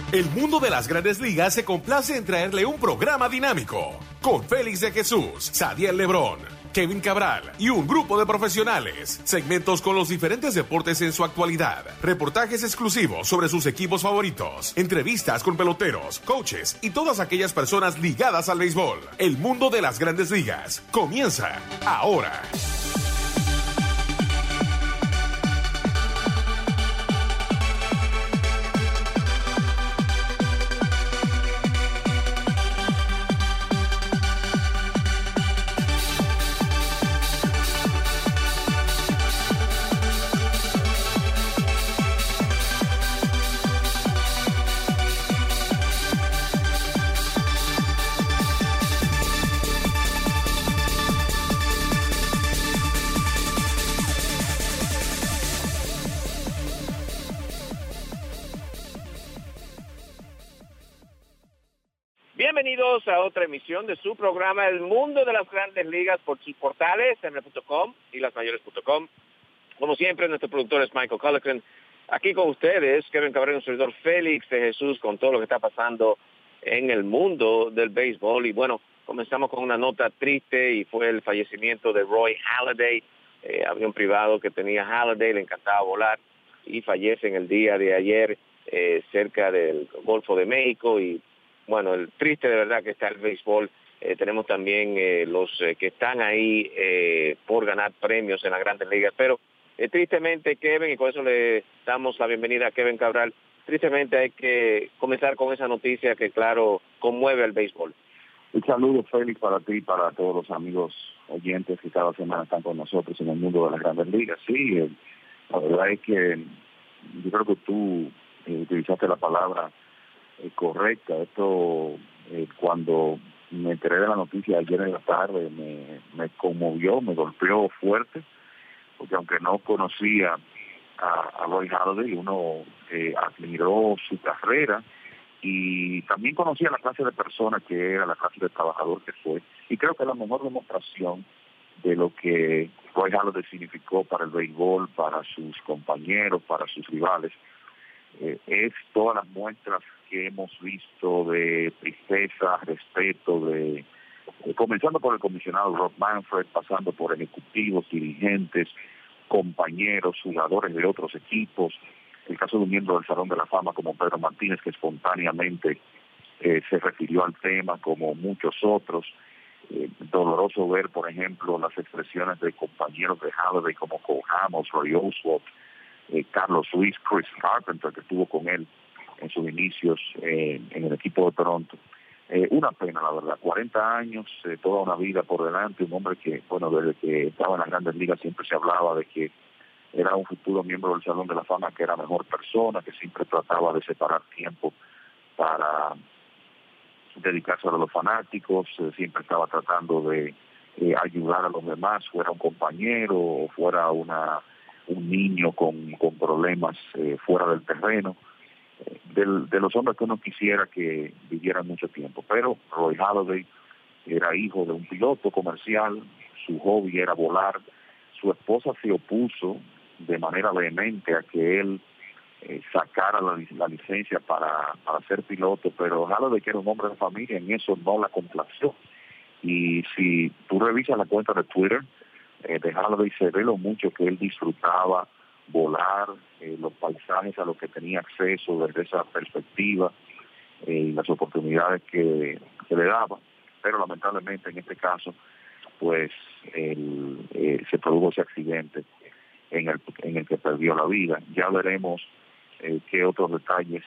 El mundo de las Grandes Ligas se complace en traerle un programa dinámico con Félix de Jesús, Sadiel Lebrón, Kevin Cabral y un grupo de profesionales. Segmentos con los diferentes deportes en su actualidad. Reportajes exclusivos sobre sus equipos favoritos. Entrevistas con peloteros, coaches y todas aquellas personas ligadas al béisbol. El mundo de las Grandes Ligas comienza ahora. Bienvenidos a otra emisión de su programa El Mundo de las Grandes Ligas por sus portales, ml.com y lasmayores.com. Como siempre, nuestro productor es Michael Collican. Aquí con ustedes, Kevin Cabrera, un servidor Félix de Jesús, con todo lo que está pasando en el mundo del béisbol. Y bueno, comenzamos con una nota triste y fue el fallecimiento de Roy Halladay, avión privado que tenía Halladay, le encantaba volar y fallece en el día de ayer cerca del Golfo de México. Y bueno, el triste de verdad que está el béisbol. Tenemos también los que están ahí por ganar premios en las Grandes Ligas, pero tristemente, Kevin, y con eso le damos la bienvenida a Kevin Cabral, tristemente hay que comenzar con esa noticia que, claro, conmueve al béisbol. Un saludo, Félix, para ti y para todos los amigos oyentes que cada semana están con nosotros en el mundo de las Grandes Ligas. Sí, la verdad es que yo creo que tú utilizaste la palabra correcta. Esto, cuando me enteré de la noticia ayer en la tarde, me conmovió, me golpeó fuerte, porque aunque no conocía a Roy Halladay, uno admiró su carrera y también conocía la clase de persona que era, la clase de trabajador que fue, y creo que la mejor demostración de lo que Roy Halladay significó para el béisbol, para sus compañeros, para sus rivales, es todas las muestras que hemos visto de tristeza, respeto, comenzando por el comisionado Rob Manfred, pasando por ejecutivos, dirigentes, compañeros, jugadores de otros equipos, el caso de un miembro del Salón de la Fama como Pedro Martínez, que espontáneamente se refirió al tema, como muchos otros. Doloroso ver, por ejemplo, las expresiones de compañeros de Halladay como Cole Hamels, Roy Oswalt, Carlos Ruiz, Chris Carpenter, que estuvo con él en sus inicios en el equipo de Toronto. Una pena, la verdad, 40 años, toda una vida por delante, un hombre que, bueno, desde que estaba en las Grandes Ligas siempre se hablaba de que era un futuro miembro del Salón de la Fama, que era mejor persona, que siempre trataba de separar tiempo para dedicarse a los fanáticos, siempre estaba tratando de ayudar a los demás, fuera un compañero o fuera un niño con problemas fuera del terreno, de los hombres que uno quisiera que vivieran mucho tiempo. Pero Roy Halladay era hijo de un piloto comercial, su hobby era volar, su esposa se opuso de manera vehemente a que él sacara la licencia para ser piloto, pero Halladay, que era un hombre de familia, en eso no la complació. Y si tú revisas la cuenta de Twitter de Halladay, se ve lo mucho que él disfrutaba volar, los paisajes a los que tenía acceso desde esa perspectiva, y las oportunidades que le daba. Pero lamentablemente en este caso pues se produjo ese accidente en el que perdió la vida. Ya veremos qué otros detalles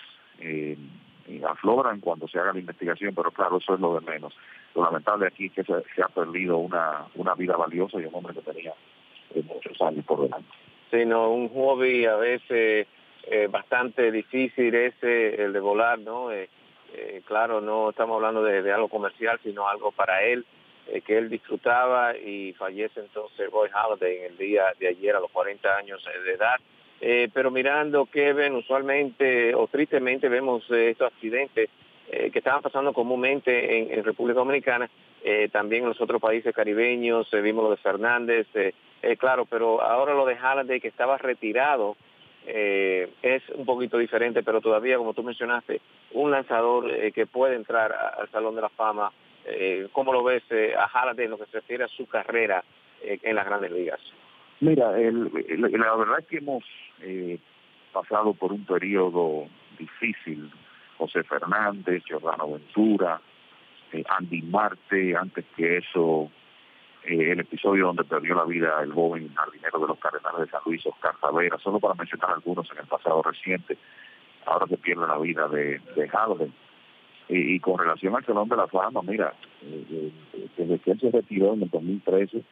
afloran cuando se haga la investigación, pero claro, eso es lo de menos. Lo lamentable aquí es que se ha perdido una vida valiosa y un hombre que tenía muchos años por delante. Sí, no, un hobby a veces bastante difícil ese, el de volar, ¿no? Claro, no estamos hablando de algo comercial, sino algo para él, que él disfrutaba, y fallece entonces Roy Halladay en el día de ayer a los 40 años de edad. Pero mirando, Kevin, usualmente o tristemente vemos estos accidentes que estaban pasando comúnmente en República Dominicana, también en los otros países caribeños, vimos lo de Fernández, claro, pero ahora lo de Halladay, que estaba retirado es un poquito diferente, pero todavía, como tú mencionaste, un lanzador que puede entrar al Salón de la Fama. ¿Cómo lo ves a Halladay en lo que se refiere a su carrera en las Grandes Ligas? Mira, la verdad es que hemos pasado por un periodo difícil. José Fernández, Jordano Ventura, Andy Marte, antes que eso, el episodio donde perdió la vida el joven jardinero de los Cardenales de San Luis, Oscar Tavera, solo para mencionar algunos en el pasado reciente. Ahora se pierde la vida de Halladay. Y con relación al Salón de la Fama, mira, desde que él se retiró en el 2013,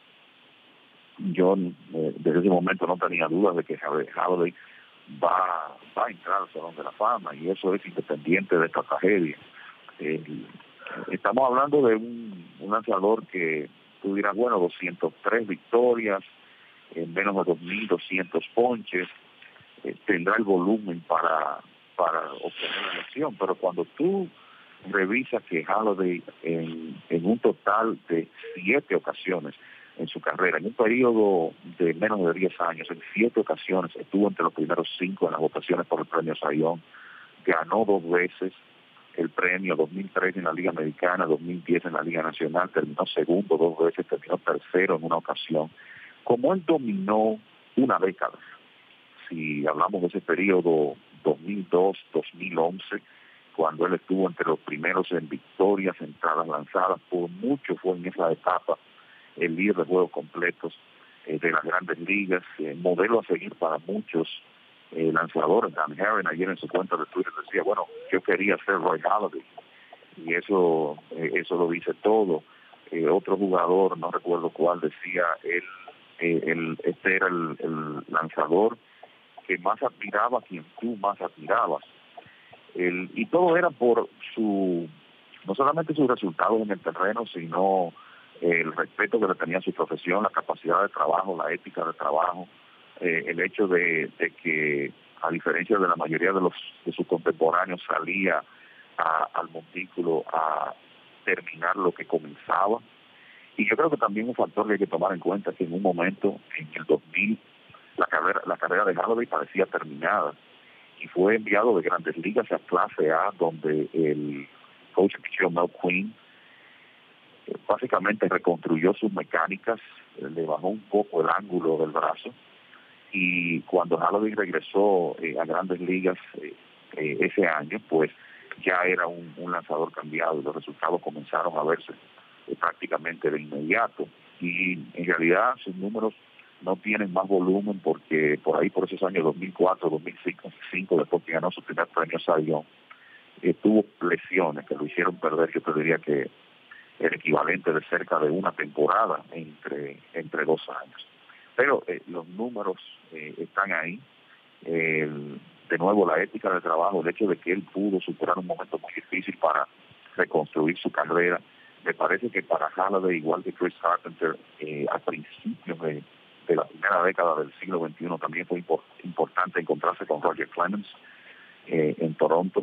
yo desde ese momento no tenía dudas de que Halladay va a entrar al Salón de la Fama, y eso es independiente de esta tragedia. Estamos hablando de un lanzador que tú dirás, bueno, 203 victorias, menos de 2.200 ponches, tendrá el volumen para obtener la elección, pero cuando tú revisas que Halladay en un total de 7 ocasiones en su carrera, en un periodo de menos de 10 años, en 7 ocasiones estuvo entre los primeros 5 en las votaciones por el premio Cy Young, ganó 2 veces el premio, 2003 en la Liga Americana, 2010 en la Liga Nacional, terminó segundo 2 veces, terminó tercero en una ocasión. Como él dominó una década, si hablamos de ese periodo 2002-2011, cuando él estuvo entre los primeros en victorias, entradas lanzadas, por mucho fue en esa etapa el líder de juegos completos de las Grandes Ligas, modelo a seguir para muchos lanzadores. Dan Herron ayer en su cuenta de Twitter decía, bueno, yo quería ser Roy Halladay, y eso lo dice todo. Otro jugador, no recuerdo cuál, decía, este era el lanzador que más admiraba, quien tú más admirabas. Y todo era por no solamente sus resultados en el terreno, sino el respeto que le tenía a su profesión, la capacidad de trabajo, la ética de trabajo, el hecho de que, a diferencia de la mayoría de sus contemporáneos, salía al montículo a terminar lo que comenzaba. Y yo creo que también un factor que hay que tomar en cuenta es que en un momento, en el 2000, la carrera de Halladay parecía terminada, y fue enviado de Grandes Ligas a Clase A, donde el coach Mel Quinn básicamente reconstruyó sus mecánicas, le bajó un poco el ángulo del brazo, y cuando Halladay regresó a Grandes Ligas ese año, pues ya era un lanzador cambiado, y los resultados comenzaron a verse prácticamente de inmediato, y en realidad sus números no tienen más volumen porque por esos años 2004, 2005, después que ganó su primer premio Cy Young, tuvo lesiones que lo hicieron perder, yo te diría que el equivalente de cerca de una temporada entre 2 años. Pero los números están ahí. De nuevo, la ética de trabajo, el hecho de que él pudo superar un momento muy difícil para reconstruir su carrera, me parece que para Halladay, igual que Chris Carpenter, al principio de la primera década del siglo XXI, también fue importante encontrarse con Roger Clemens en Toronto,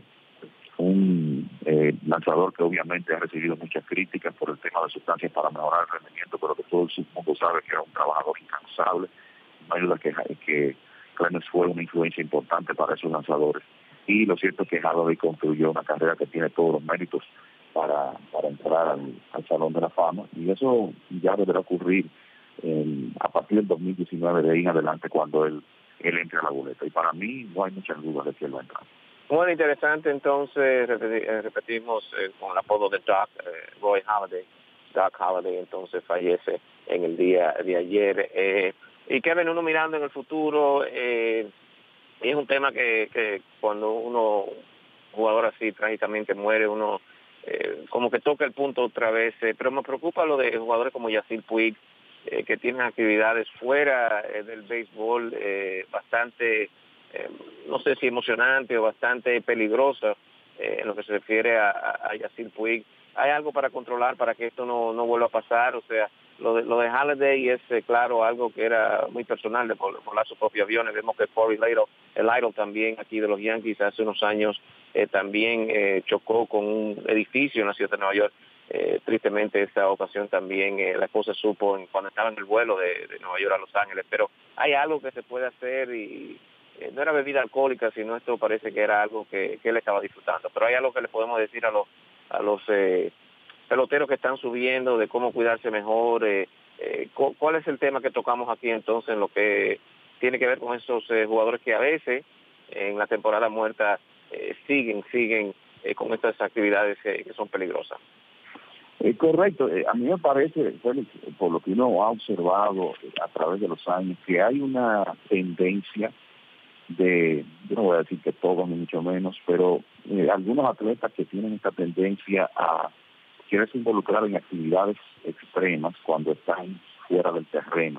un lanzador que obviamente ha recibido muchas críticas por el tema de sustancias para mejorar el rendimiento, pero que todo el mundo sabe que era un trabajador incansable. No hay duda que Clemens fue una influencia importante para esos lanzadores, y lo cierto es que Halladay construyó una carrera que tiene todos los méritos para entrar al Salón de la Fama, y eso ya deberá ocurrir a partir del 2019 de ahí en adelante, cuando él entre a la boleta, y para mí no hay muchas dudas de que él va a entrar. Bueno, interesante, entonces repetimos con el apodo de Doc, Roy Halladay. Doc Halladay entonces fallece en el día de ayer. Y Kevin, uno mirando en el futuro, es un tema que cuando un jugador así trágicamente muere, uno como que toca el punto otra vez, pero me preocupa lo de jugadores como Yasiel Puig, que tienen actividades fuera del béisbol bastante, no sé si emocionante o bastante peligrosa en lo que se refiere a Yasiel Puig. ¿Hay algo para controlar para que esto no vuelva a pasar? O sea, lo de Halladay es, claro, algo que era muy personal de volar sus propios aviones. Vemos que Corey Lidle, el idol también aquí de los Yankees, hace unos años también chocó con un edificio en la ciudad de Nueva York. Tristemente esta ocasión también la esposa supo cuando estaba en el vuelo de Nueva York a Los Ángeles. Pero hay algo que se puede hacer y no era bebida alcohólica, sino esto parece que era algo que él estaba disfrutando. Pero hay algo que le podemos decir a los peloteros que están subiendo, de cómo cuidarse mejor. ¿Cuál es el tema que tocamos aquí entonces en lo que tiene que ver con esos jugadores que a veces en la temporada muerta siguen con estas actividades que son peligrosas? Correcto. A mí me parece, Félix, por lo que uno ha observado a través de los años, que hay una tendencia yo no voy a decir que todos, ni mucho menos, pero algunos atletas que tienen esta tendencia a quererse involucrar en actividades extremas cuando están fuera del terreno.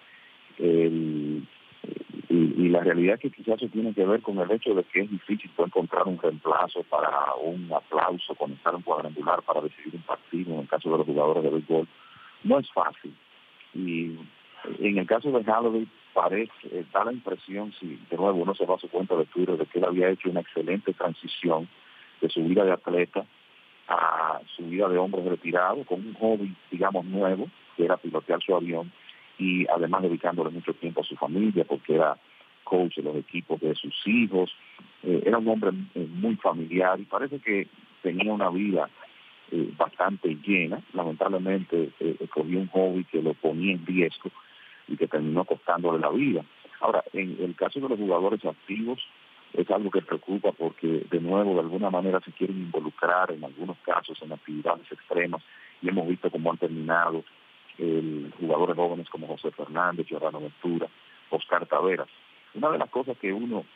Y la realidad es que quizás eso tiene que ver con el hecho de que es difícil encontrar un reemplazo para un aplauso, conectar un cuadrangular para decidir un partido, en el caso de los jugadores de béisbol. No es fácil. Y en el caso de Halladay, da la impresión, si de nuevo uno se va a su cuenta de Twitter, de que él había hecho una excelente transición de su vida de atleta a su vida de hombre retirado, con un hobby, digamos, nuevo, que era pilotear su avión, y además dedicándole mucho tiempo a su familia, porque era coach de los equipos de sus hijos. Era un hombre muy familiar y parece que tenía una vida bastante llena. Lamentablemente escogió un hobby que lo ponía en riesgo y que terminó costándole la vida. Ahora, en el caso de los jugadores activos, es algo que preocupa porque, de nuevo, de alguna manera se quieren involucrar en algunos casos en actividades extremas, y hemos visto cómo han terminado jugadores jóvenes como José Fernández, Giordano Ventura, Oscar Taveras. Una de las cosas que uno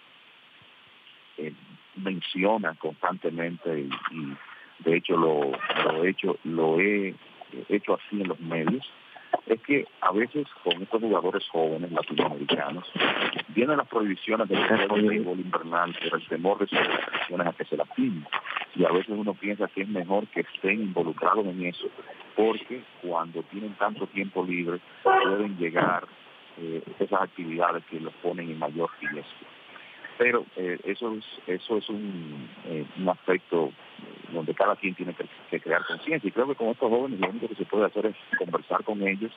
menciona constantemente, y de hecho lo he hecho así en los medios, es que a veces con estos jugadores jóvenes latinoamericanos vienen las prohibiciones del béisbol invernal por el temor de sus restricciones a que se lastimen. Y a veces uno piensa que es mejor que estén involucrados en eso, porque cuando tienen tanto tiempo libre pueden llegar esas actividades que los ponen en mayor riesgo. Pero eso es un aspecto donde cada quien tiene que crear conciencia, y creo que con estos jóvenes lo único que se puede hacer es conversar con ellos,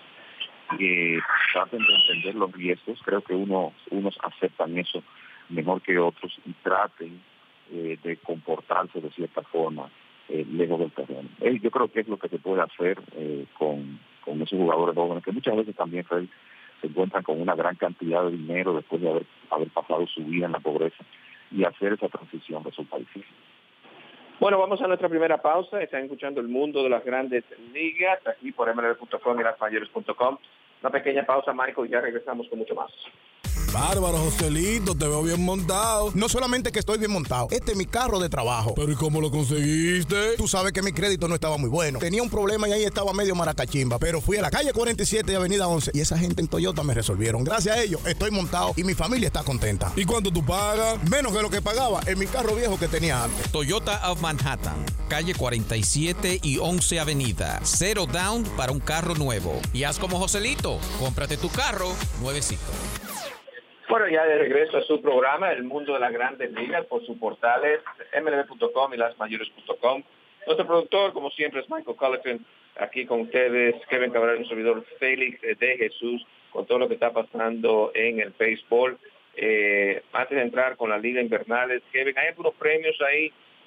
que traten de entender los riesgos. Creo que unos aceptan eso mejor que otros y traten de comportarse de cierta forma lejos del terreno. Yo creo que es lo que se puede hacer con esos jugadores jóvenes, que muchas veces también, Fred, se encuentran con una gran cantidad de dinero después de haber pasado su vida en la pobreza, y hacer esa transición resulta difícil. Bueno, vamos a nuestra primera pausa. Están escuchando El Mundo de las Grandes Ligas aquí por mlb.com y lasmayores.com. Una pequeña pausa, Michael, y ya regresamos con mucho más. Bárbaro, Joselito, te veo bien montado. No solamente que estoy bien montado, este es mi carro de trabajo. ¿Pero y cómo lo conseguiste? Tú sabes que mi crédito no estaba muy bueno. Tenía un problema y ahí estaba medio maracachimba. Pero fui a la calle 47 y avenida 11 y esa gente en Toyota me resolvieron. Gracias a ellos estoy montado y mi familia está contenta. ¿Y cuánto tú pagas? Menos que lo que pagaba en mi carro viejo que tenía antes. Toyota of Manhattan, calle 47 y 11 avenida. Cero down para un carro nuevo. Y haz como Joselito, cómprate tu carro nuevecito. Bueno, ya de regreso a su programa, El Mundo de las Grandes Ligas, por sus portales mlb.com y lasmayores.com. Nuestro productor, como siempre, es Michael Colleton. Aquí con ustedes, Kevin Cabral, un servidor Félix de Jesús, con todo lo que está pasando en el béisbol. Antes de entrar con la Liga Invernales, Kevin, hay algunos premios ahí.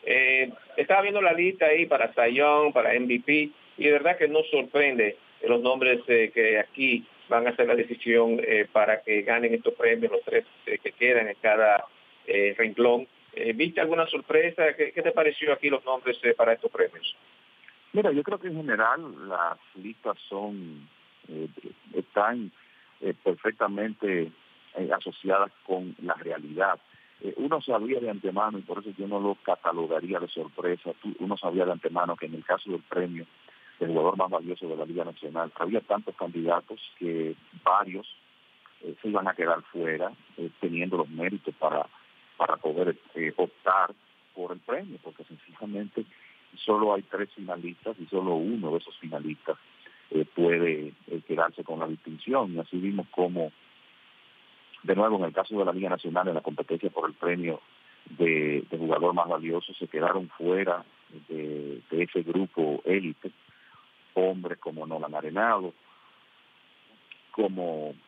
Estaba viendo la lista ahí para Cy Young, para MVP, y de verdad que nos sorprende los nombres que aquí van a hacer la decisión para que ganen estos premios, los tres que quedan en cada renglón. ¿Viste alguna sorpresa? ¿Qué te pareció aquí los nombres para estos premios? Mira, yo creo que en general las listas están perfectamente asociadas con la realidad. Uno sabía de antemano, y por eso yo no lo catalogaría de sorpresa, uno sabía de antemano que en el caso del premio el jugador más valioso de la Liga Nacional, había tantos candidatos que varios se iban a quedar fuera, teniendo los méritos para poder optar por el premio, porque sencillamente solo hay 3 finalistas y solo uno de esos finalistas puede quedarse con la distinción. Y así vimos como, de nuevo, en el caso de la Liga Nacional, en la competencia por el premio de jugador más valioso, se quedaron fuera de ese grupo élite hombres como Nolan Arenado, como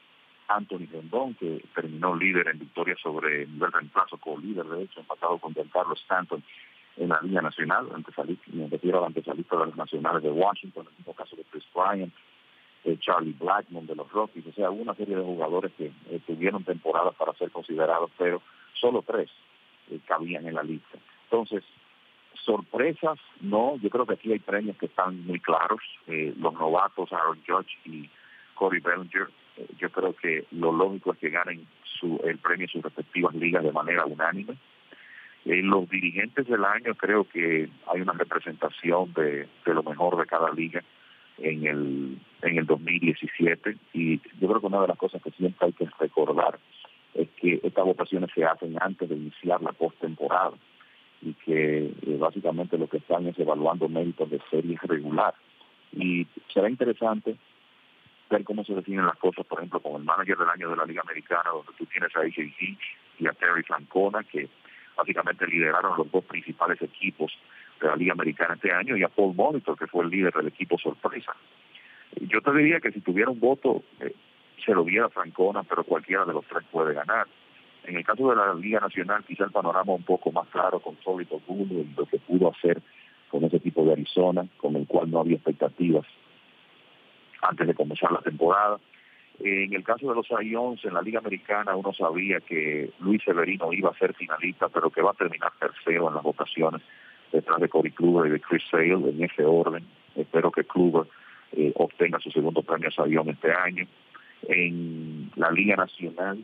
Anthony Rendón, que terminó líder en victoria sobre nivel reemplazo, co-líder de hecho, empatado con Giancarlo Stanton en la Liga Nacional, me refiero al antesalista de los Nacionales de Washington, en el mismo caso de Chris Bryant, Charlie Blackmon de los Rockies, o sea, hubo una serie de jugadores que tuvieron temporadas para ser considerados, pero solo 3 cabían en la lista. Entonces, sorpresas, no, yo creo que aquí hay premios que están muy claros, los novatos Aaron Judge y Cody Bellinger, yo creo que lo lógico es que ganen el premio en sus respectivas ligas de manera unánime. Los dirigentes del año, creo que hay una representación de lo mejor de cada liga en el 2017, y yo creo que una de las cosas que siempre hay que recordar es que estas votaciones se hacen antes de iniciar la postemporada y que básicamente lo que están es evaluando méritos de serie regular, y será interesante ver cómo se definen las cosas, por ejemplo, con el manager del año de la Liga Americana, donde tú tienes a AJ Hinch y a Terry Francona, que básicamente lideraron los 2 principales equipos de la Liga Americana este año, y a Paul Molitor, que fue el líder del equipo sorpresa. Yo te diría que si tuviera un voto, se lo diera a Francona, pero cualquiera de los 3 puede ganar. En el caso de la Liga Nacional, quizá el panorama un poco más claro con Solid Oguno y lo que pudo hacer con ese equipo de Arizona, con el cual no había expectativas antes de comenzar la temporada. En el caso de los Lions, en la Liga Americana, uno sabía que Luis Severino iba a ser finalista, pero que va a terminar tercero en las votaciones, detrás de Corey Kluber y de Chris Sale, en ese orden. Espero que Kluber obtenga su segundo premio Cy Young este año. En la Liga Nacional,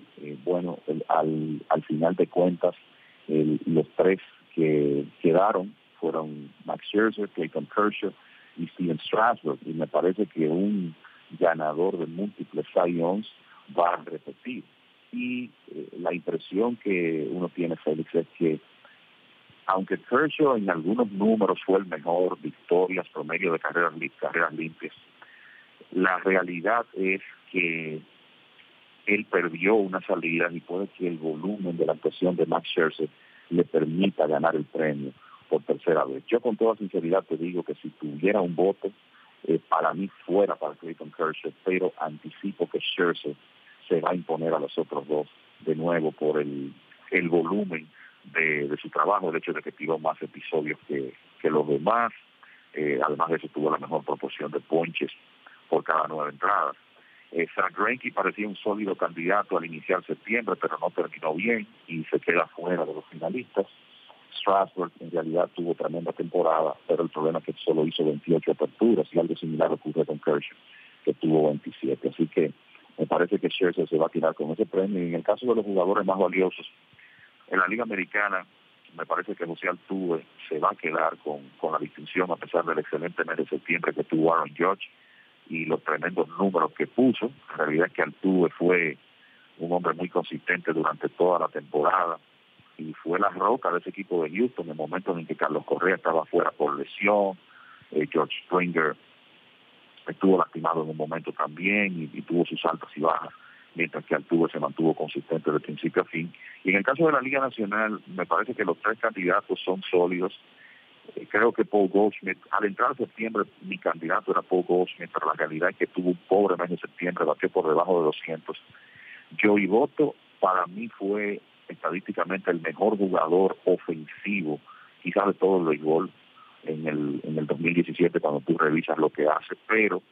al final de cuentas, los 3 que quedaron fueron Max Scherzer, Clayton Kershaw y Steven Strasburg, y me parece que un ganador de múltiples Cy Youngs va a repetir. Y la impresión que uno tiene, Félix, es que aunque Kershaw en algunos números fue el mejor, victorias, promedio de carreras limpias, la realidad es que él perdió una salida y puede que el volumen de la actuación de Max Scherzer le permita ganar el premio por tercera vez. Yo con toda sinceridad te digo que si tuviera un voto, para mí fuera para Clayton Kershaw, pero anticipo que Scherzer se va a imponer a los otros 2 de nuevo por el volumen de su trabajo, el hecho de que tiró más episodios que los demás, además de eso tuvo la mejor proporción de ponches por cada 9 entradas. Zach Greinke parecía un sólido candidato al iniciar septiembre, pero no terminó bien y se queda fuera de los finalistas. Strasburg en realidad tuvo tremenda temporada, pero el problema es que solo hizo 28 aperturas, y algo similar ocurrió con Kershaw, que tuvo 27. Así que me parece que Scherzer se va a tirar con ese premio. Y en el caso de los jugadores más valiosos, en la Liga Americana, me parece que José Altuve se va a quedar con la distinción, a pesar del excelente mes de septiembre que tuvo Aaron Judge y los tremendos números que puso. La realidad es que Altuve fue un hombre muy consistente durante toda la temporada y fue la roca de ese equipo de Houston en el momento en que Carlos Correa estaba fuera por lesión. George Springer estuvo lastimado en un momento también y tuvo sus altas y bajas, mientras que Altuve se mantuvo consistente de principio a fin. Y en el caso de la Liga Nacional, me parece que los 3 candidatos son sólidos. Creo que Paul Goldschmidt, al entrar en septiembre, mi candidato era Paul Goldschmidt, pero la realidad es que tuvo un pobre mes de septiembre, batió por debajo de 200. Joey Votto, para mí, fue estadísticamente el mejor jugador ofensivo, quizás de todo el béisbol, en el 2017, cuando tú revisas lo que hace, pero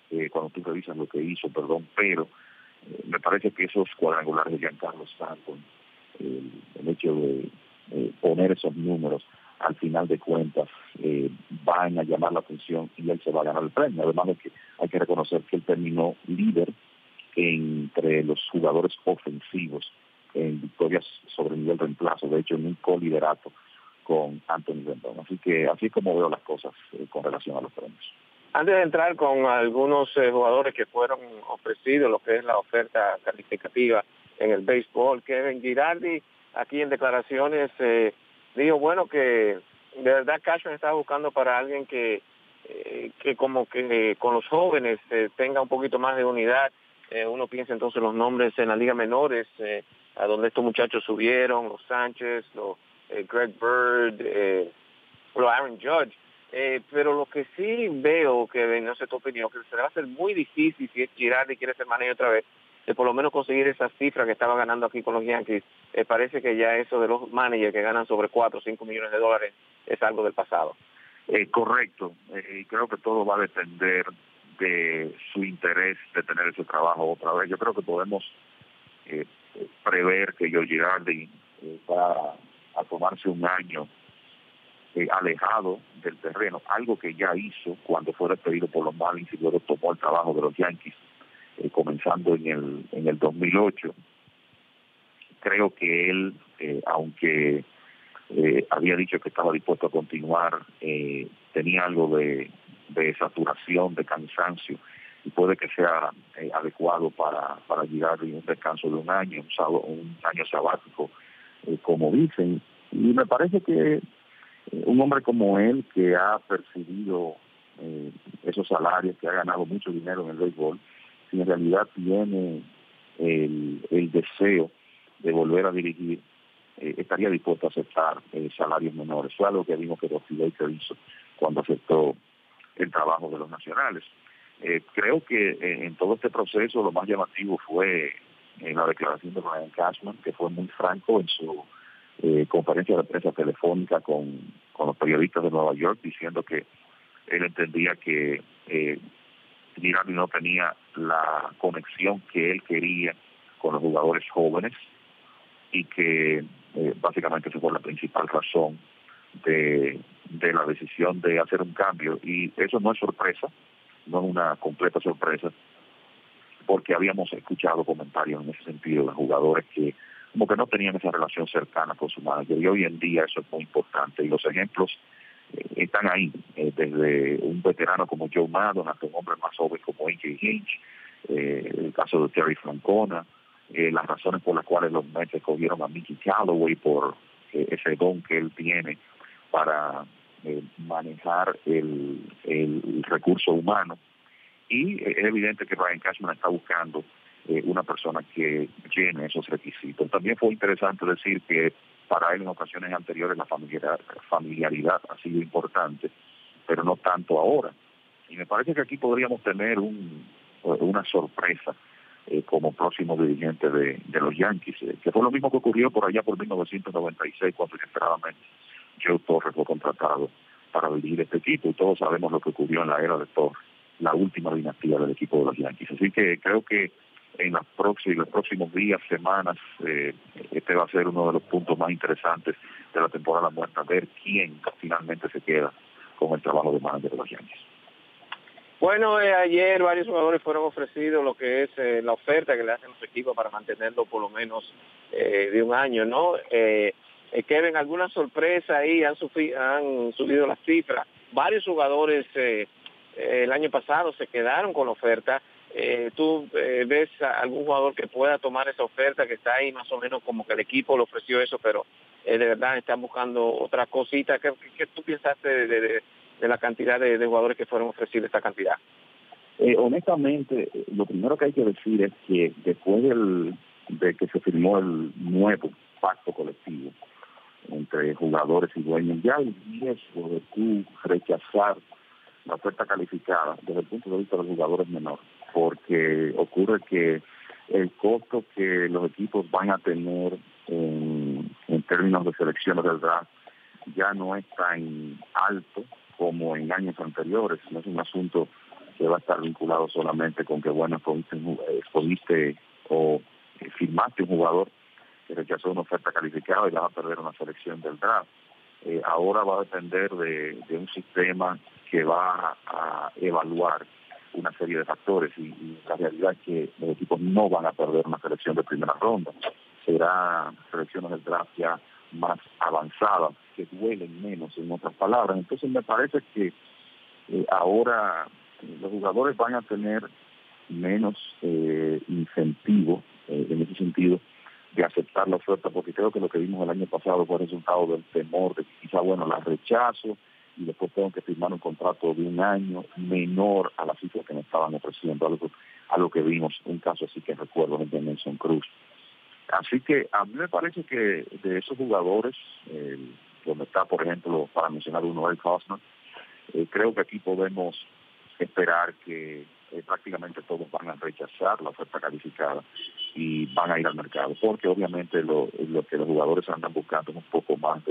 me parece que esos cuadrangulares de Giancarlo Stanton, el hecho de poner esos números, al final de cuentas van a llamar la atención y él se va a ganar el premio. Además de que hay que reconocer que él terminó líder entre los jugadores ofensivos en victorias sobre nivel reemplazo, de hecho en un coliderato con Anthony Rendón. Así es como veo las cosas con relación a los premios. Antes de entrar con algunos jugadores que fueron ofrecidos, lo que es la oferta calificativa en el béisbol, Kevin Girardi, aquí en declaraciones, dijo, bueno, que de verdad Cashman está buscando para alguien que como que con los jóvenes tenga un poquito más de unidad. Uno piensa entonces los nombres en la Liga Menores, a donde estos muchachos subieron, los Sánchez, los Greg Bird, los Aaron Judge. Pero lo que sí veo, que no sé tu opinión, que se le va a hacer muy difícil si es Girardi quiere ser manager otra vez, de por lo menos conseguir esas cifras que estaba ganando aquí con los Yankees. Parece que ya eso de los managers que ganan sobre 4 o 5 millones de dólares es algo del pasado. Correcto, y creo que todo va a depender de su interés de tener ese trabajo otra vez. Yo creo que podemos prever que Joe Girardi va a tomarse un año alejado del terreno, algo que ya hizo cuando fue despedido por los Marlins y luego tomó el trabajo de los Yankees, comenzando en el 2008. Creo que él, aunque había dicho que estaba dispuesto a continuar, tenía algo de saturación, de cansancio, y puede que sea adecuado para llegar a un descanso de un año sabático, como dicen. Y me parece que un hombre como él, que ha percibido esos salarios, que ha ganado mucho dinero en el béisbol, si en realidad tiene el deseo de volver a dirigir, estaría dispuesto a aceptar salarios menores. Fue algo que vimos que Dusty Baker hizo cuando aceptó el trabajo de los Nacionales. Creo que en todo este proceso lo más llamativo fue la declaración de Brian Cashman, que fue muy franco en su conferencia de prensa telefónica con los periodistas de Nueva York, diciendo que él entendía que Girardi no tenía la conexión que él quería con los jugadores jóvenes, y que básicamente esa fue la principal razón de la decisión de hacer un cambio. Y eso no es sorpresa, no es una completa sorpresa, porque habíamos escuchado comentarios en ese sentido de jugadores que como que no tenían esa relación cercana con su manager, y hoy en día eso es muy importante, y los ejemplos están ahí, desde un veterano como Joe Maddon hasta un hombre más joven como A.J. Hinch, el caso de Terry Francona, las razones por las cuales los Mets escogieron a Mickey Callaway por ese don que él tiene para manejar el recurso humano. Y es evidente que Brian Cashman está buscando una persona que llene esos requisitos. También fue interesante decir que para él en ocasiones anteriores la familiaridad ha sido importante, pero no tanto ahora. Y me parece que aquí podríamos tener una sorpresa como próximo dirigente de los Yankees, que fue lo mismo que ocurrió por allá por 1996, cuando inesperadamente Joe Torre fue contratado para dirigir este equipo, y todos sabemos lo que ocurrió en la era de Torre, la última dinastía del equipo de los Yankees. Así que creo que en los próximos días, semanas, este va a ser uno de los puntos más interesantes de la temporada muerta, ver quién finalmente se queda con el trabajo de manager de los Yankees. Bueno, ayer varios jugadores fueron ofrecidos lo que es la oferta que le hacen los equipos para mantenerlo por lo menos de un año, ¿no? Kevin, ¿alguna sorpresa ahí? Han subido las cifras. Varios jugadores el año pasado se quedaron con la oferta. ¿Tú ves a algún jugador que pueda tomar esa oferta, que está ahí más o menos como que el equipo le ofreció eso, pero de verdad están buscando otra cosita? ¿Qué tú pensaste de la cantidad de jugadores que fueron ofrecidos esta cantidad? Honestamente, lo primero que hay que decir es que después de que se firmó el nuevo pacto colectivo entre jugadores y dueños, ya el riesgo de tú rechazar la oferta calificada desde el punto de vista de los jugadores menor, porque ocurre que el costo que los equipos van a tener en términos de selecciones del draft ya no es tan alto como en años anteriores. No es un asunto que va a estar vinculado solamente con que, bueno, escogiste o firmaste un jugador que rechazó una oferta calificada y vas a perder una selección del draft. Ahora va a depender de un sistema que va a evaluar una serie de factores, y la realidad es que los equipos no van a perder una selección de primera ronda. Será selecciones del draft ya más avanzadas, que duelen menos, en otras palabras. Entonces me parece que ahora los jugadores van a tener menos incentivo en ese sentido de aceptar la oferta, porque creo que lo que vimos el año pasado fue el resultado del temor de que quizá, bueno, la rechazo y después tengo que firmar un contrato de un año menor a la cifra que me estaban ofreciendo, a lo que vimos, un caso así que recuerdo de Nelson Cruz. Así que a mí me parece que de esos jugadores, donde está, por ejemplo, para mencionar uno, Eric Hosmer, creo que aquí podemos esperar que prácticamente todos van a rechazar la oferta calificada y van a ir al mercado, porque obviamente lo que los jugadores andan buscando es un poco más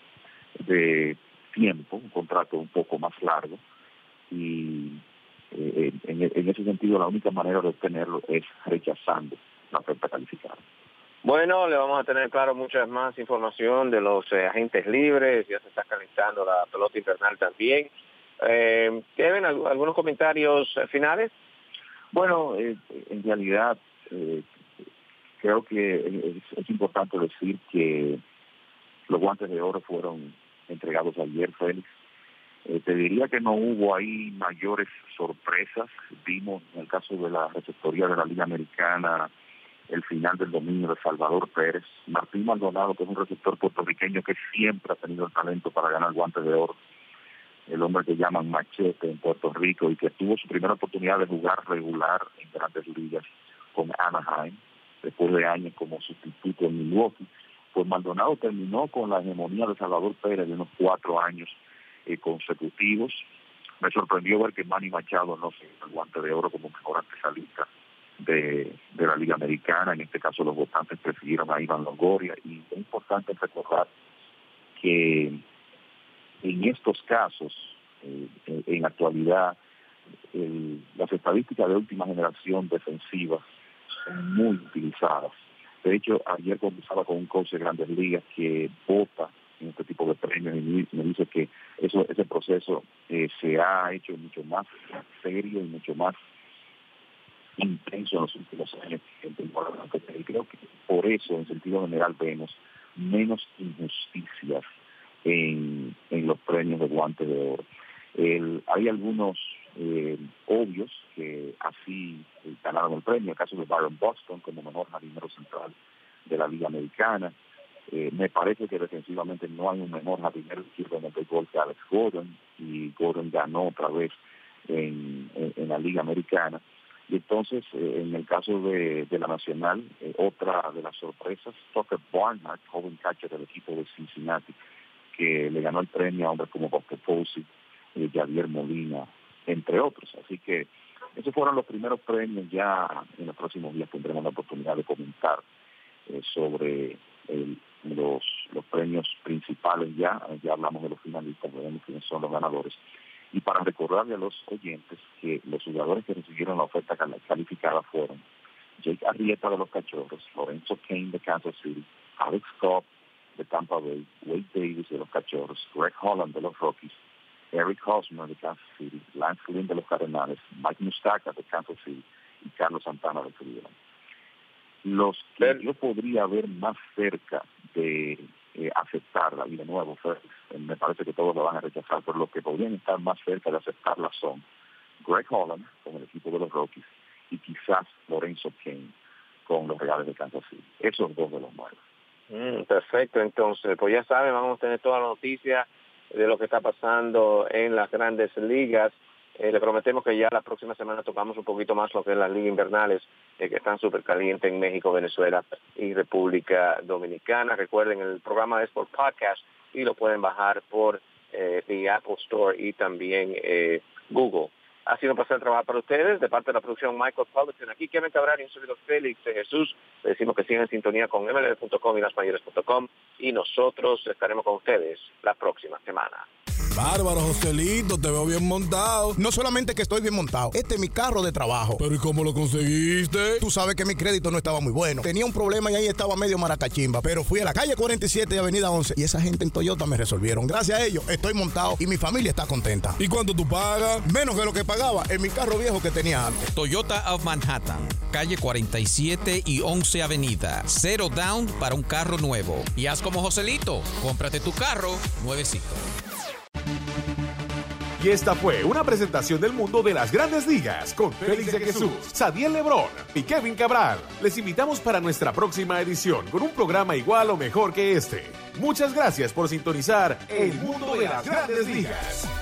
de tiempo, un contrato un poco más largo, y en ese sentido la única manera de obtenerlo es rechazando la oferta calificada. Bueno, le vamos a tener, claro, mucha más información de los agentes libres. Ya se está calentando la pelota invernal también. ¿Tienen algunos comentarios finales? Bueno, en realidad creo que es importante decir que los guantes de oro fueron entregados ayer, Félix. Te diría que no hubo ahí mayores sorpresas. Vimos en el caso de la receptoría de la Liga Americana el final del dominio de Salvador Pérez. Martín Maldonado, que es un receptor puertorriqueño que siempre ha tenido el talento para ganar guantes de oro, el hombre que llaman Machete en Puerto Rico, y que tuvo su primera oportunidad de jugar regular en Grandes Ligas con Anaheim, después de años como sustituto en Milwaukee. Pues Maldonado terminó con la hegemonía de Salvador Pérez de unos 4 años consecutivos. Me sorprendió ver que Manny Machado no se hizo el guante de oro como mejor antesalista de la Liga Americana. En este caso los votantes prefirieron a Iván Longoria, y es importante recordar que en estos casos, en la actualidad, las estadísticas de última generación defensivas son muy utilizadas. De hecho, ayer conversaba con un coach de Grandes Ligas que vota en este tipo de premios, y me dice que ese proceso se ha hecho mucho más serio y mucho más intenso en los últimos años. Y creo que por eso, en sentido general, vemos menos injusticias en los premios de guante de oro. Hay algunos obvios que así ganaron el premio. El caso de Byron Buxton como mejor jardinero central de la Liga Americana. Me parece que defensivamente no hay un mejor jardinero izquierdo en el béisbol que Alex Gordon, y Gordon ganó otra vez en la Liga Americana. Y entonces, en el caso de la Nacional, otra de las sorpresas, Tucker Barnhart, joven catcher del equipo de Cincinnati, que le ganó el premio a hombres como Buster Posey, Javier Molina, entre otros. Así que esos fueron los primeros premios. Ya en los próximos días tendremos la oportunidad de comentar sobre los premios principales. Ya hablamos de los finalistas, veremos quiénes son los ganadores. Y para recordarle a los oyentes que los jugadores que recibieron la oferta calificada fueron Jake Arrieta de los Cachorros, Lorenzo Cain de Kansas City, Alex Cobb de Tampa Bay, Wade Davis de los Cachorros, Greg Holland de los Rockies, Eric Hosmer de Kansas City, Lance Lynn de los Cardenales, Mike Moustakas de Kansas City y Carlos Santana de Cleveland. Los que yo podría ver más cerca de aceptarla, y de nuevo, me parece que todos la van a rechazar, pero los que podrían estar más cerca de aceptarla son Greg Holland con el equipo de los Rockies y quizás Lorenzo Cain con los Reales de Kansas City. Esos dos de los nuevos. Perfecto, entonces, pues ya saben, vamos a tener toda la noticia de lo que está pasando en las Grandes Ligas. Le prometemos que ya la próxima semana tocamos un poquito más lo que es las ligas invernales, que están súper calientes en México, Venezuela y República Dominicana. Recuerden, el programa es por podcast y lo pueden bajar por the Apple Store y también Google. Ha sido un placer trabajar para ustedes. De parte de la producción Michael Culliton, aquí Kevin Cabral y un servidor Félix de Jesús. Le decimos que sigan en sintonía con mlb.com y lasmayores.com, y nosotros estaremos con ustedes la próxima semana. Bárbaro, Joselito, te veo bien montado. No solamente que estoy bien montado, este es mi carro de trabajo. ¿Pero y cómo lo conseguiste? Tú sabes que mi crédito no estaba muy bueno. Tenía un problema y ahí estaba medio maracachimba. Pero fui a la calle 47 y avenida 11 y esa gente en Toyota me resolvieron. Gracias a ellos estoy montado y mi familia está contenta. ¿Y cuánto tú pagas? Menos que lo que pagaba en mi carro viejo que tenía antes. Toyota of Manhattan, calle 47 y 11 avenida. 0 down para un carro nuevo. Y haz como Joselito, cómprate tu carro nuevecito. Y esta fue una presentación del mundo de las Grandes Ligas con Félix de Jesús, Sadiel Lebrón y Kevin Cabral. Les invitamos para nuestra próxima edición con un programa igual o mejor que este. Muchas gracias por sintonizar El Mundo de las Grandes Ligas.